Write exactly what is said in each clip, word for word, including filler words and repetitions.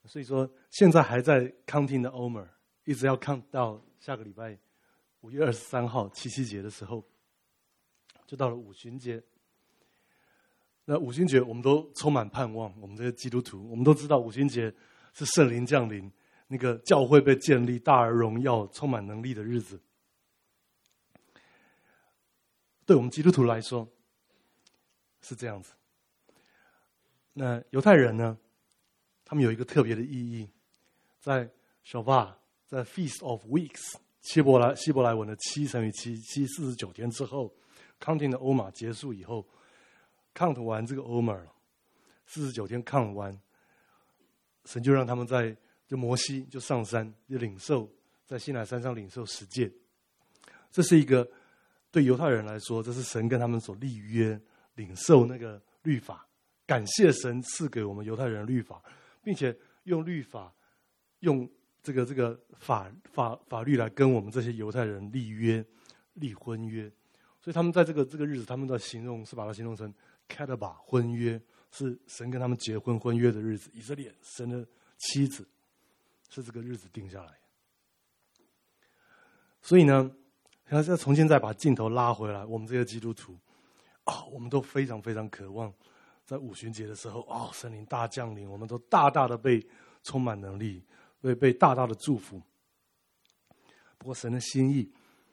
所以说现在还在 counting 的 Omer， 一直要 count 到下个礼拜五月二十三号七夕节的时候，就到了五旬节。那五旬节我们都充满盼望，我们这些基督徒，我们都知道五旬节是圣灵降临，那个教会被建立，大而荣耀、充满能力的日子。对我们基督徒来说是这样子。那犹太人呢，他们有一个特别的意义，在 Shabbat， 在 Feast of Weeks， 希伯来希伯来文的七乘以七，七四十九天之后 ，counting 的 Omer 结束以后 ，count 完这个 Omer， 四十九天 count 完，神就让他们在就摩西就上山就领受，在西乃山上领受十诫。这是一个对犹太人来说，这是神跟他们所立约，领受那个律法，感谢神赐给我们犹太人的律法，并且用律法，用这个这个法法法律来跟我们这些犹太人立约、立婚约。所以他们在这个这个日子，他们的形容是把它形容成 Ketubah 婚约，是神跟他们结婚婚约的日子。以色列神的妻子是这个日子定下来。所以呢，要再重新再把镜头拉回来，我们这些基督徒啊、哦，我们都非常非常渴望在五旬节的时候，哦，圣灵大降临，我们都大大的被充满能力，被被大大的祝福。不过神的心意，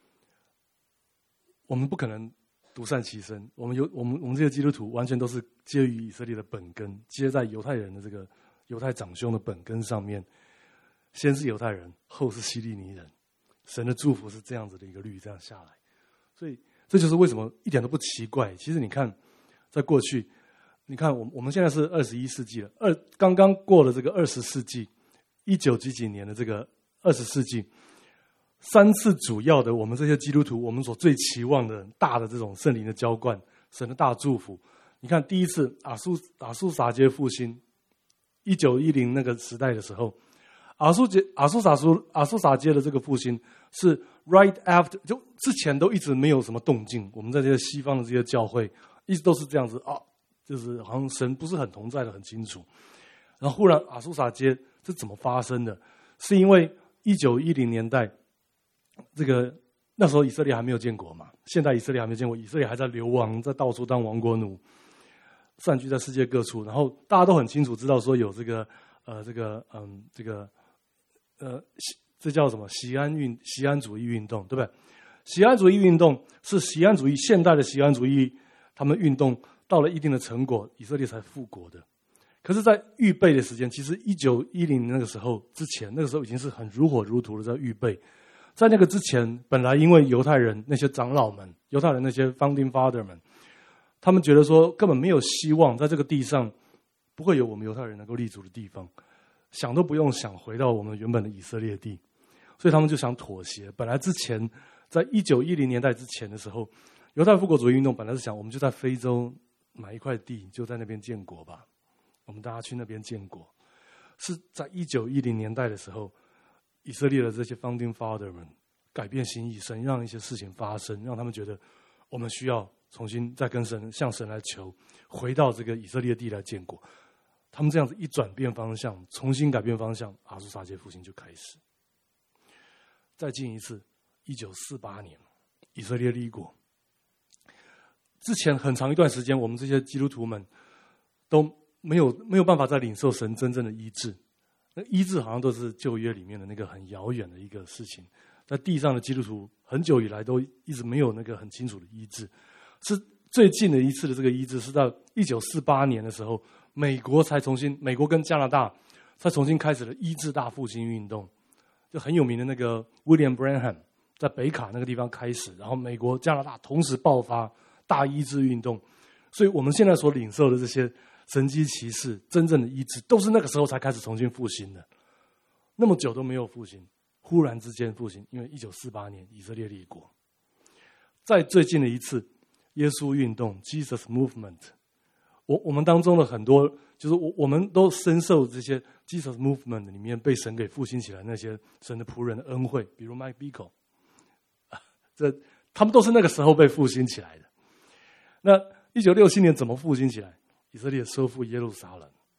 我们不可能独善其身。我们有我们我们这些基督徒，完全都是接于以色列的本根，接在犹太人的这个犹太长兄的本根上面。先是犹太人，后是希利尼人。神的祝福是这样子的一个律，这样下来。所以这就是为什么一点都不奇怪。其实你看，在过去，你看我我们现在是二十一世纪了，二刚刚过了这个二十世纪，一九几几年的这个二十世纪，三次主要的我们这些基督徒，我们所最期望的大的这种圣灵的浇灌，神的大祝福。你看第一次亚述亚述撒街复兴，一九一零那个时代的时候，亚述节亚述撒苏亚述撒街的这个复兴是 right after， 就之前都一直没有什么动静。我们在这些西方的这些教会一直都是这样子啊，就是好像神不是很同在的很清楚。然后忽然亚述撒街是怎么发生的？是因为一九一零年代，这个那时候以色列还没有建国嘛，现代以色列还没有建国，以色列还在流亡，在到处当亡国奴，散居在世界各处。然后大家都很清楚知道说有这个呃这个嗯这个呃这叫什么锡安运锡安主义运动，对不对？锡安主义运动是锡安主义现代的锡安主义，他们运动到了一定的成果，以色列才复国的。可是在预备的时间，其实一九一零那个时候之前，那个时候已经是很如火如荼的在预备。在那个之前，本来因为犹太人那些长老们，犹太人那些 founding father 们，他们觉得说根本没有希望，在这个地上不会有我们犹太人能够立足的地方，想都不用想回到我们原本的以色列地，所以他们就想妥协。本来之前在一九一零年代之前的时候，犹太复国主义运动本来是想我们就在非洲买一块地，就在那边建国吧，我们大家去那边建国。是在一九一零年代的时候，以色列的这些 founding father 们改变心意，神让一些事情发生，让他们觉得我们需要重新再跟神向神来求，回到这个以色列地来建国。他们这样子一转变方向，重新改变方向，亚述撒街复兴就开始。再进一次，一九四八年，以色列立国。之前很长一段时间，我们这些基督徒们都没有没有办法再领受神真正的医治。那医治好像都是旧约里面的那个很遥远的一个事情，在地上的基督徒很久以来都一直没有那个很清楚的医治。是最近的一次的这个医治，是在一九四八年的时候，美国才重新，美国跟加拿大才重新开始了医治大复兴运动。就很有名的那个 William Branham 在北卡那个地方开始，然后美国、加拿大同时爆发大医治运动。所以我们现在所领受的这些神迹奇事，真正的医治，都是那个时候才开始重新复兴的。那么久都没有复兴，忽然之间复兴，因为一九四八年以色列立国。在最近的一次耶稣运动 Jesus Movement， 我我们当中的很多，就是我我们都深受这些 Jesus Movement 里面被神给复兴起来那些神的仆人的恩惠，比如 Mike Bickle， 这他们都是那个时候被复兴起来的。那一九六七年怎么复兴起来？以色列收复耶路撒冷，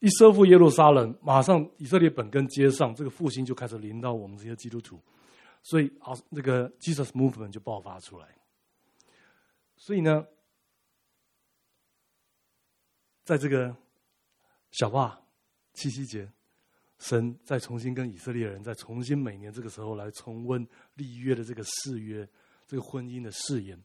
一收复耶路撒冷，马上以色列本根接上，这个复兴就开始临到我们这些基督徒，所以啊，这个 Jesus Movement 就爆发出来。所以呢，在这个小帕七夕节，神再重新跟以色列人再重新每年这个时候来重温立约的这个誓约，这个婚姻的誓言。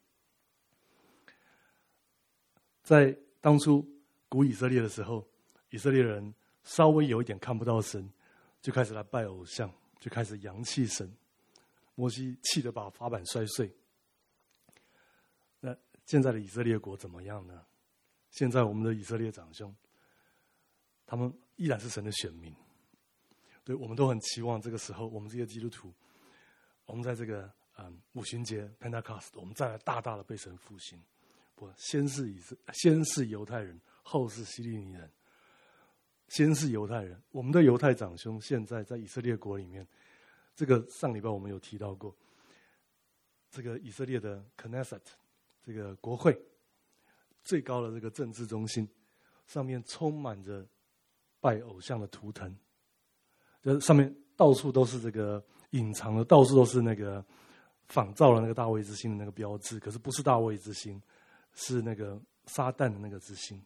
在当初古以色列的时候，以色列人稍微有一点看不到神，就开始来拜偶像，就开始扬弃神。摩西气得把法版摔碎。那现在的以色列国怎么样呢？现在我们的以色列长兄，他们依然是神的选民。对，我们都很期望这个时候，我们这些基督徒，我们在这个嗯五旬节 Pentecost， 我们再来大大的被神复兴。不，先是以色，先是犹太人，后是希利尼人。先是犹太人，我们的犹太长兄现在在以色列国里面，这个上礼拜我们有提到过，这个以色列的 Knesset 这个国会最高的这个政治中心，上面充满着拜偶像的图腾，这上面到处都是这个隐藏的，到处都是那个仿造了那个大卫之星的那个标志，可是不是大卫之星，是那个撒旦的那个之星。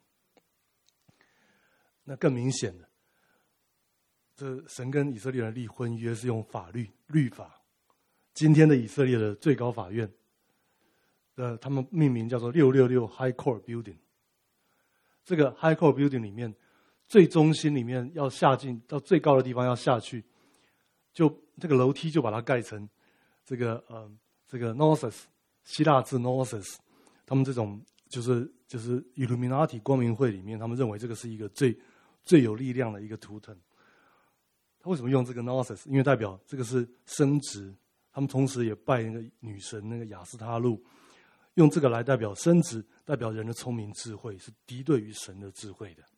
那更明显的，这神跟以色列人立婚约是用法律律法。今天的以色列的最高法院，呃，他们命名叫做六六六 High Court Building。这个 High Court Building 里面，最中心里面要下进到最高的地方要下去，就这个楼梯就把它盖成这个呃这个 Gnosis 希腊字 Gnosis， 他们这种就是就是 Illuminati 光明会里面，他们认为这个是一个最最有力量的一个图腾。他为什么用这个 Gnosis？ 因为代表这个是生殖，他们同时也拜那个女神那个雅斯他路，用这个来代表生殖，代表人的聪明智慧，是敌对于神的智慧的。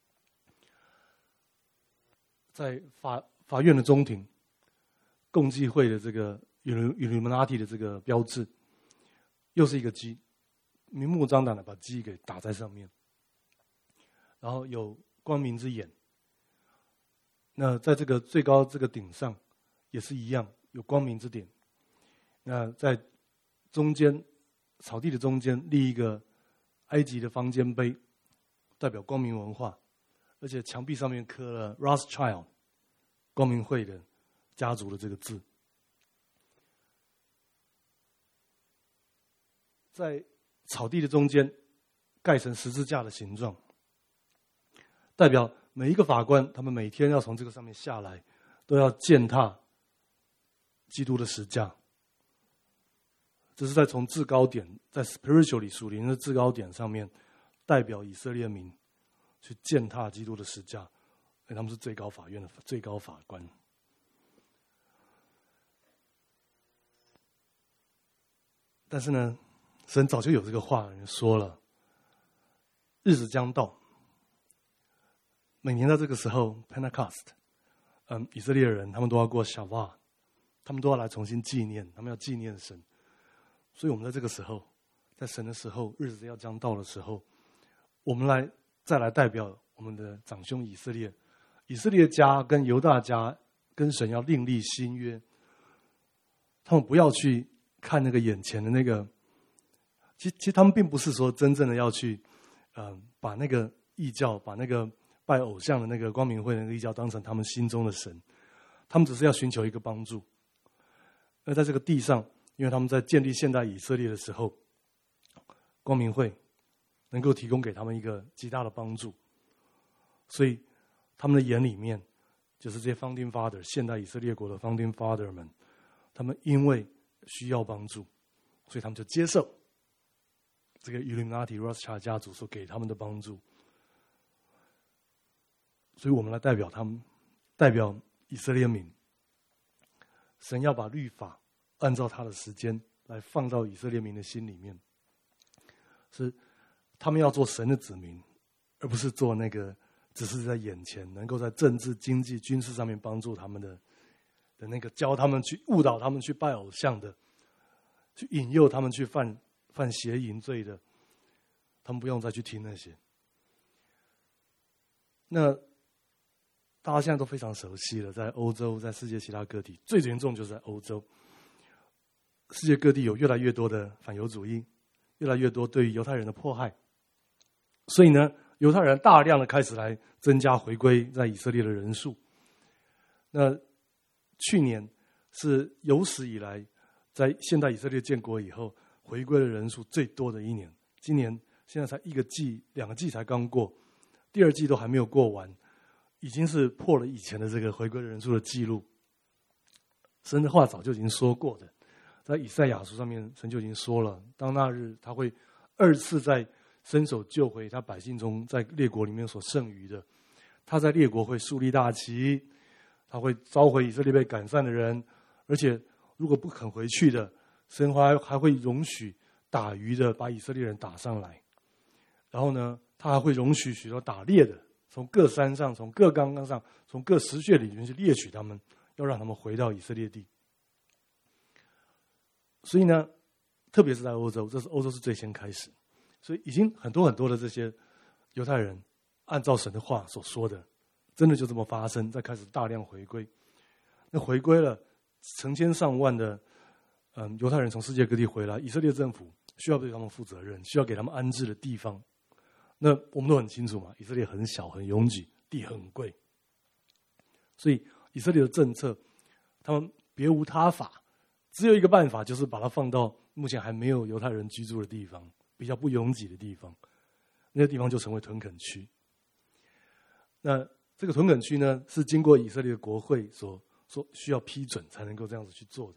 在法法院的中庭，共济会的这个 Illuminati 的这个标志，又是一个鸡，明目张胆的把鸡给打在上面，然后有光明之眼。那在这个最高这个顶上也是一样，有光明之点。那在中间草地的中间立一个埃及的方尖碑，代表光明文化，而且墙壁上面刻了 Rothschild 光明会的家族的这个字。在草地的中间盖成十字架的形状，代表每一个法官，他们每天要从这个上面下来，都要践踏基督的十架。这是在从制高点，在 spiritually 属灵的制高点上面，代表以色列民去践踏基督的十架，因为他们是最高法院的最高法官。但是呢，神早就有这个话说了，日子将到。每年到这个时候 Pentecost， 嗯，以色列人他们都要过夏娃，他们都要来重新纪念，他们要纪念神。所以我们在这个时候，在神的时候，日子要将到的时候，我们来再来代表我们的长兄以色列，以色列家跟犹大家跟神要另立新约。他们不要去看那个眼前的那个，其实其实他们并不是说真正的要去，嗯，把那个异教，把那个拜偶像的那个光明会的那个异教当成他们心中的神，他们只是要寻求一个帮助。而在这个地上，因为他们在建立现代以色列的时候，光明会能够提供给他们一个极大的帮助，所以他们的眼里面，就是这些 founding father 现代以色列国的 founding father 们，他们因为需要帮助，所以他们就接受这个 Illuminati Rothschild 家族所给他们的帮助。所以我们来代表他们，代表以色列民，神要把律法按照他的时间来放到以色列民的心里面，是他们要做神的子民，而不是做那个只是在眼前能够在政治、经济、军事上面帮助他们的的那个教他们去误导他们去拜偶像的，去引诱他们去犯犯邪淫罪的，他们不用再去听那些。那大家现在都非常熟悉了，在欧洲，在世界其他各地，最严重就是在欧洲。世界各地有越来越多的反犹主义，越来越多对于犹太人的迫害，所以呢，犹太人大量的开始来增加回归在以色列的人数。那去年是有史以来在现代以色列建国以后回归的人数最多的一年。今年现在才一个季、两个季才刚过，第二季都还没有过完，已经是破了以前的这个回归的人数的记录。神的话早就已经说过的，在以赛亚书上面，神就已经说了，当那日他会二次再伸手救回他百姓中在列国里面所剩余的，他在列国会树立大旗，他会召回以色列被赶散的人，而且如果不肯回去的，神还还会容许打鱼的把以色列人打上来，然后呢，他还会容许许多打猎的从各山上、从各冈冈上、从各石穴里面去猎取他们，要让他们回到以色列地。所以呢，特别是在欧洲，这是欧洲是最先开始，所以已经很多很多的这些犹太人按照神的话所说的，真的就这么发生，在开始大量回归。那回归了成千上万的嗯犹太人从世界各地回来，以色列政府需要对他们负责任，需要给他们安置的地方。那我们都很清楚嘛，以色列很小很拥挤，地很贵，所以以色列的政策他们别无他法，只有一个办法，就是把它放到目前还没有犹太人居住的地方，比较不拥挤的地方，那个地方就成为屯垦区。那这个屯垦区呢，是经过以色列的国会所所需要批准才能够这样子去做的。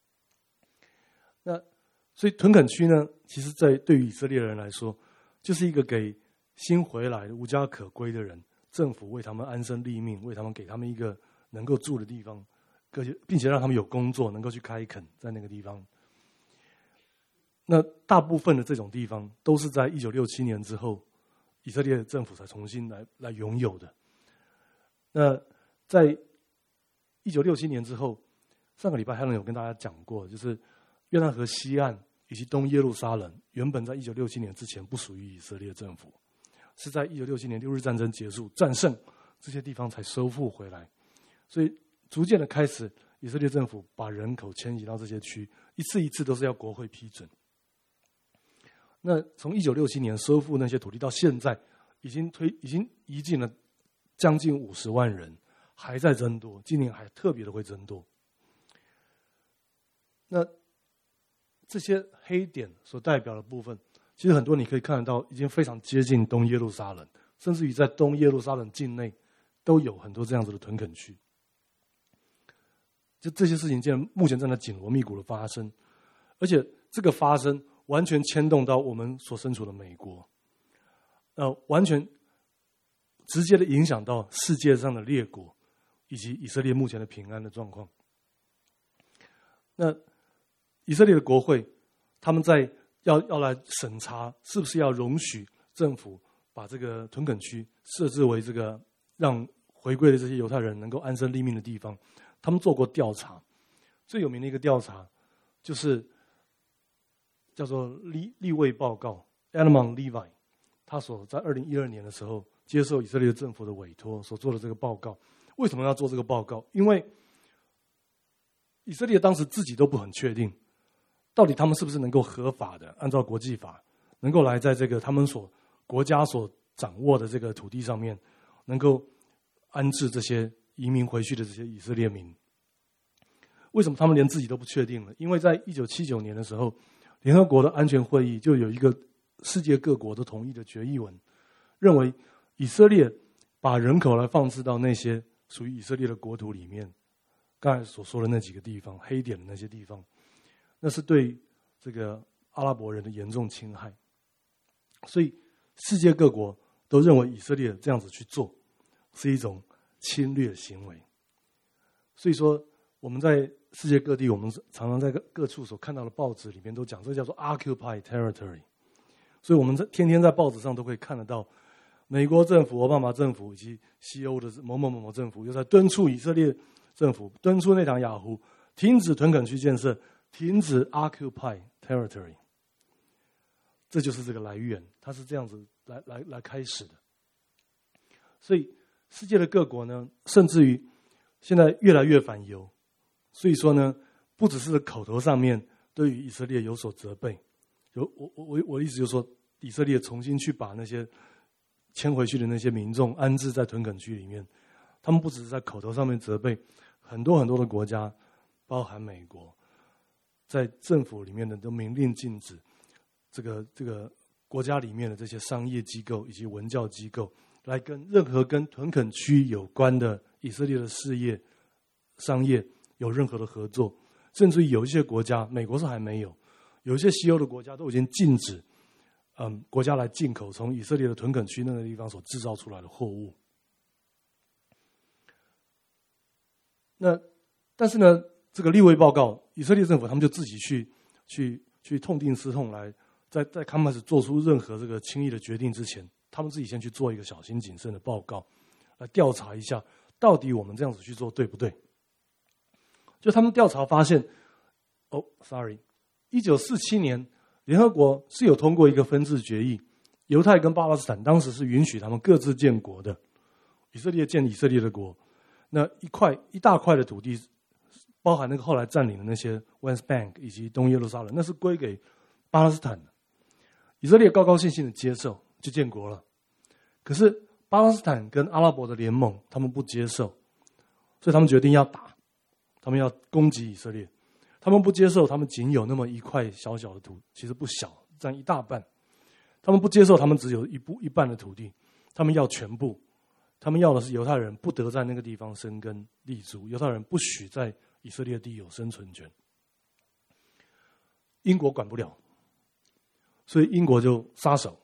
那所以屯垦区呢，其实在对于以色列人来说，就是一个给新回来的无家可归的人，政府为他们安身立命，为他们给他们一个能够住的地方，并且让他们有工作，能够去开垦在那个地方。那大部分的这种地方都是在一九六七年之后，以色列政府才重新来来拥有的。那在一九六七年之后，上个礼拜Helen有跟大家讲过，就是约旦河西岸以及东耶路撒冷，原本在一九六七年之前不属于以色列政府，是在一九六七年六日战争结束战胜这些地方才收复回来，所以逐渐的开始，以色列政府把人口迁移到这些区，一次一次都是要国会批准。那从一九六七年收复那些土地到现在，已经推已经移进了将近五十万人，还在增多，今年还特别的会增多。那这些黑点所代表的部分，其实很多你可以看得到，已经非常接近东耶路撒冷，甚至于在东耶路撒冷境内都有很多这样子的屯垦区。就这些事情现在目前正在紧锣密鼓的发生，而且这个发生完全牵动到我们所身处的美国，呃，完全直接的影响到世界上的列国以及以色列目前的平安的状况。那以色列的国会，他们在要要来审查是不是要容许政府把这个屯垦区设置为这个让回归的这些犹太人能够安身立命的地方。他们做过调查，最有名的一个调查就是叫做利利未报告 Elamon Levi， 他所在二零一二年的时候接受以色列政府的委托所做的这个报告。为什么要做这个报告？因为以色列当时自己都不很确定，到底他们是不是能够合法的按照国际法，能够来在这个他们所国家所掌握的这个土地上面，能够安置这些移民回去的这些以色列民。为什么他们连自己都不确定呢？因为在一九七九年的时候，联合国的安全会议就有一个世界各国都同意的决议文，认为以色列把人口来放置到那些属于以色列的国土里面，刚才所说的那几个地方，黑点的那些地方，那是对这个阿拉伯人的严重侵害。所以世界各国都认为以色列这样子去做是一种侵略行为。所以说我们在世界各地，我们常常在各处所看到的报纸里面都讲，这叫做 Occupy Territory。所以我们在天天在报纸上都可以看得到，美国政府、奥巴马政府以及西欧的某某某某政府又在敦促以色列政府、敦促内塔尼亚胡停止屯垦区建设，停止 Occupy Territory。这就是这个来源，它是这样子来来来开始的。所以世界的各国呢，甚至于现在越来越反犹，所以说呢，不只是口头上面对于以色列有所责备，有我我我的意思就是说，以色列重新去把那些迁回去的那些民众安置在屯垦区里面，他们不只是在口头上面责备，很多很多的国家，包含美国，在政府里面的都明令禁止这个这个国家里面的这些商业机构以及文教机构来跟任何跟屯垦区有关的以色列的事业、商业有任何的合作，甚至于有一些国家，美国是还没有，有一些西欧的国家都已经禁止，嗯，国家来进口从以色列的屯垦区那个地方所制造出来的货物。那但是呢，这个立位报告，以色列政府他们就自己去去去痛定思痛来。在在他们开始做出任何这个轻易的决定之前，他们自己先去做一个小心谨慎的报告，来调查一下到底我们这样子去做对不对？就他们调查发现，哦 ，sorry， 一九四七年联合国是有通过一个分治决议，犹太跟巴勒斯坦当时是允许他们各自建国的，以色列建以色列的国，那一块一大块的土地，包含那个后来占领的那些 West Bank 以及东耶路撒冷，那是归给巴勒斯坦的。以色列高高兴兴的接受，就建国了。可是巴勒斯坦跟阿拉伯的联盟，他们不接受，所以他们决定要打，他们要攻击以色列。他们不接受，他们仅有那么一块小小的土，其实不小，占一大半。他们不接受，他们只有一部一半的土地，他们要全部。他们要的是犹太人不得在那个地方生根立足，犹太人不许在以色列地有生存权。英国管不了。所以英国就撒手。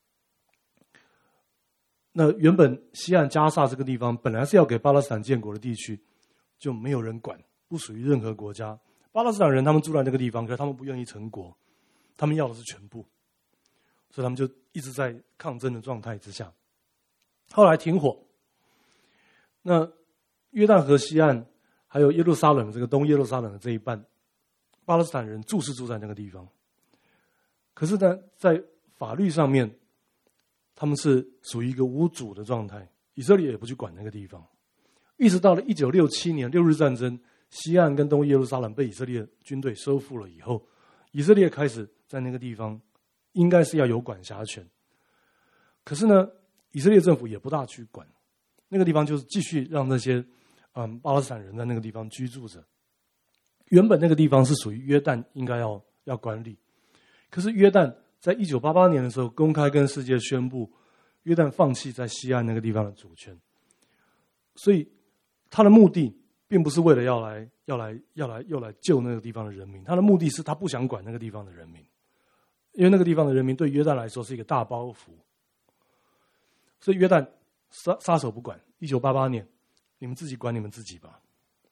那原本西岸加萨这个地方本来是要给巴勒斯坦建国的地区，就没有人管，不属于任何国家。巴勒斯坦人他们住在那个地方，可是他们不愿意成国，他们要的是全部，所以他们就一直在抗争的状态之下。后来停火，那约旦河西岸还有耶路撒冷这个东耶路撒冷的这一半，巴勒斯坦人住是住在那个地方。可是呢，在法律上面，他们是属于一个无主的状态，以色列也不去管那个地方。一直到了一九六七年六日战争，西岸跟东耶路撒冷被以色列军队收复了以后，以色列开始在那个地方应该是要有管辖权。可是呢，以色列政府也不大去管，那个地方就是继续让那些嗯巴勒斯坦人在那个地方居住着。原本那个地方是属于约旦应该要要管理。可是约旦在一九八八年的时候公开跟世界宣布，约旦放弃在西岸那个地方的主权，所以他的目的并不是为了要来要来要来要来救那个地方的人民，他的目的是他不想管那个地方的人民，因为那个地方的人民对约旦来说是一个大包袱，所以约旦撒撒手不管。一九八八年，你们自己管你们自己吧。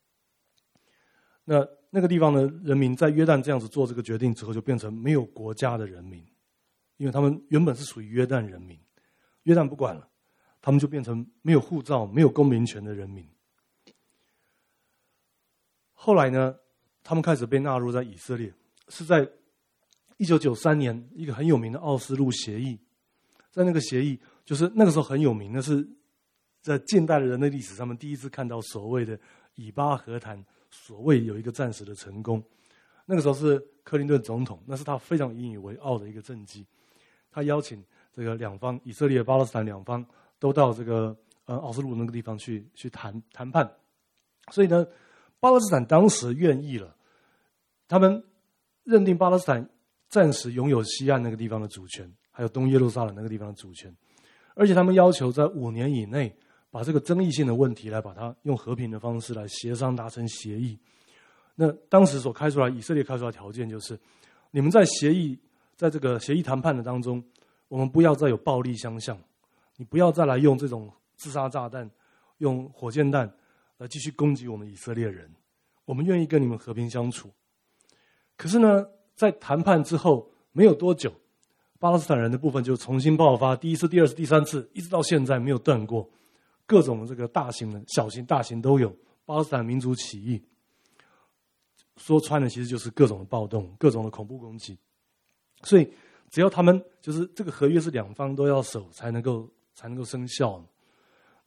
那那个地方的人民在约旦这样子做这个决定之后，就变成没有国家的人民，因为他们原本是属于约旦人民，约旦不管了，他们就变成没有护照、没有公民权的人民。后来呢，他们开始被纳入在以色列，是在一九九三年一个很有名的奥斯陆协议，在那个协议就是那个时候很有名，那是在近代的人类历史上面第一次看到所谓的以巴和谈。所谓有一个暂时的成功，那个时候是克林顿总统，那是他非常引以为傲的一个政绩。他邀请这个两方，以色列、巴勒斯坦两方都到这个呃奥斯陆那个地方去去谈谈判。所以呢，巴勒斯坦当时愿意了，他们认定巴勒斯坦暂时拥有西岸那个地方的主权，还有东耶路撒冷那个地方的主权，而且他们要求在五年以内。把这个争议性的问题来把它用和平的方式来协商达成协议。那当时所开出来，以色列开出来的条件就是，你们在协议，在这个协议谈判的当中，我们不要再有暴力相向，你不要再来用这种自杀炸弹、用火箭弹来继续攻击我们以色列人。我们愿意跟你们和平相处。可是呢，在谈判之后没有多久，巴勒斯坦人的部分就重新爆发，第一次、第二次、第三次，一直到现在没有断过。各种的这个大型的、小型、大型都有，巴勒斯坦民族起义，说穿了其实就是各种的暴动、各种的恐怖攻击。所以，只要他们就是这个合约是两方都要守才能够才能够生效。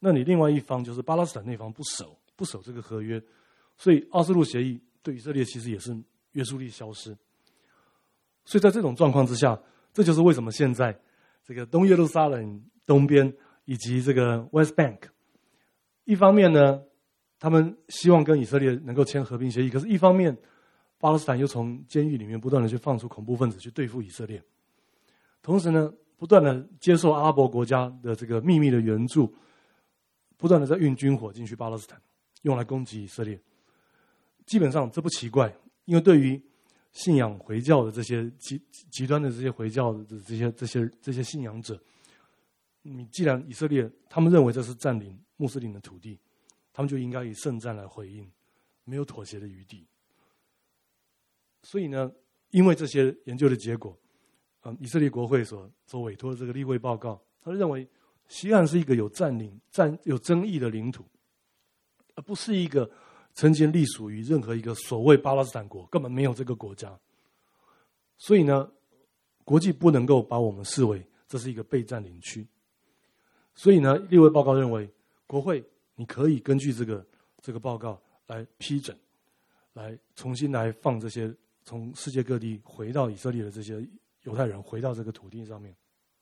那你另外一方就是巴勒斯坦那方不守不守这个合约，所以奥斯陆协议对以色列其实也是约束力消失。所以在这种状况之下，这就是为什么现在这个东耶路撒冷东边以及这个 West Bank， 一方面呢，他们希望跟以色列能够签和平协议，可是一方面巴勒斯坦又从监狱里面不断的去放出恐怖分子去对付以色列，同时呢，不断的接受阿拉伯国家的这个秘密的援助，不断的在运军火进去巴勒斯坦，用来攻击以色列。基本上这不奇怪，因为对于信仰回教的这些极极端的这些回教的这些这些这些信仰者，你既然以色列他们认为这是占领穆斯林的土地，他们就应该以圣战来回应，没有妥协的余地。所以呢，因为这些研究的结果，嗯，以色列国会所所委托的这个立会报告，他认为西岸是一个有占领占有争议的领土，而不是一个曾经隶属于任何一个所谓巴勒斯坦国，根本没有这个国家。所以呢，国际不能够把我们视为这是一个被占领区。所以呢，立委报告认为，国会你可以根据这个这个报告来批准，来重新来放这些从世界各地回到以色列的这些犹太人回到这个土地上面。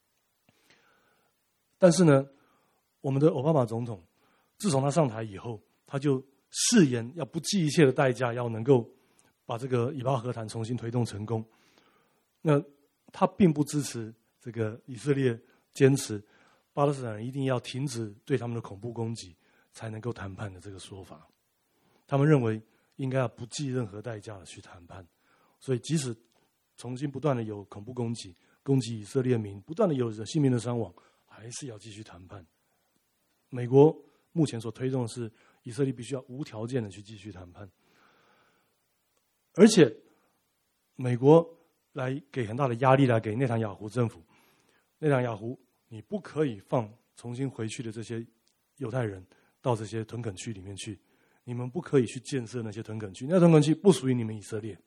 但是呢，我们的奥巴马总统自从他上台以后，他就誓言要不计一切的代价，要能够把这个以巴和谈重新推动成功。那他并不支持这个以色列坚持巴勒斯坦人一定要停止对他们的恐怖攻击才能够谈判的这个说法。他们认为应该要不计任何代价的去谈判。所以即使重新不断的有恐怖攻击，攻击以色列民，不断的有性命的伤亡，还是要继续谈判。美国目前所推动的是，以色列必须要无条件的去继续谈判，而且美国来给很大的压力，来给内塔尼亚胡政府。内塔尼亚胡，你不可以放重新回去的这些犹太人到这些屯垦区里面去，你们不可以去建设那些屯垦区，那屯垦区不属于你们以色列。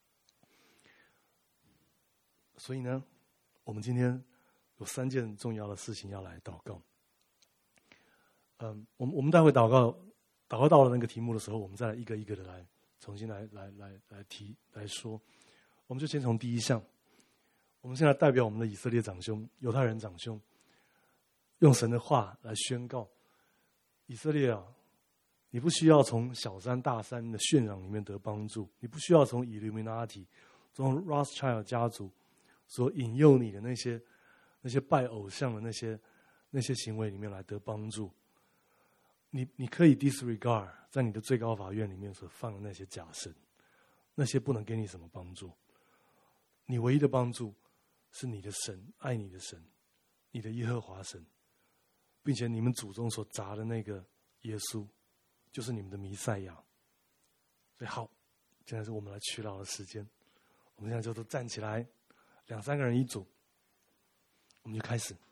所以呢，我们今天有三件重要的事情要来祷告。嗯，我们我们待会祷告，祷告到了那个题目的时候，我们再来一个一个的来重新来来来来提来说。我们就先从第一项，我们现在代表我们的以色列长兄、犹太人长兄，用神的话来宣告：以色列啊，你不需要从小山大山的渲染里面得帮助，你不需要从 Illuminati、从 Rothschild 家族所引诱你的那些那些拜偶像的那些那些行为里面来得帮助。你你可以 disregard 在你的最高法院里面所放的那些假神，那些不能给你什么帮助。你唯一的帮助是你的神，爱你的神，你的耶和华神，并且你们祖宗所砸的那个耶稣，就是你们的弥赛亚。所以好，现在是我们来祈祷的时间。我们现在就都站起来，两三个人一组，我们就开始。